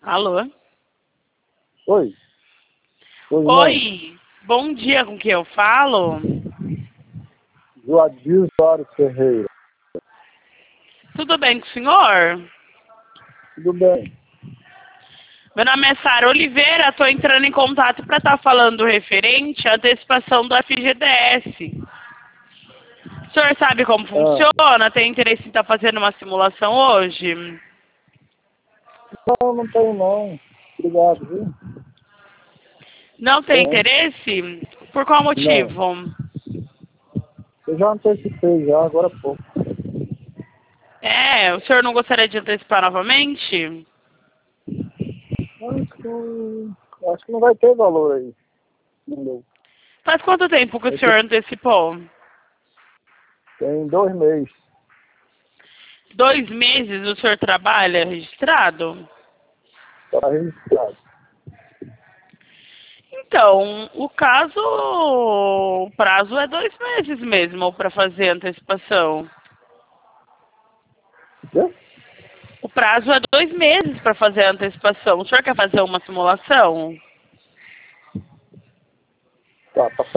Alô? Oi. Oi, mãe. Oi, bom dia, com quem eu falo? Joadil Soares Ferreira. Tudo bem com o senhor? Tudo bem? Meu nome é Sara Oliveira, estou entrando em contato para estar falando referente à antecipação do FGTS. O senhor sabe como funciona? Tem interesse em estar fazendo uma simulação hoje? Não tenho não. Obrigado, viu? Não tem É, interesse? Por qual não. motivo? Eu já antecipei já, agora há pouco. O senhor não gostaria de antecipar novamente? Acho que não vai ter valor aí. No meu. Faz quanto tempo que o É que senhor antecipou? tem 2 meses. 2 meses o senhor trabalha registrado? Para registrado. Então, o prazo é 2 meses mesmo para fazer a antecipação. Entendeu? O prazo é 2 meses para fazer a antecipação. O senhor quer fazer uma simulação? Tá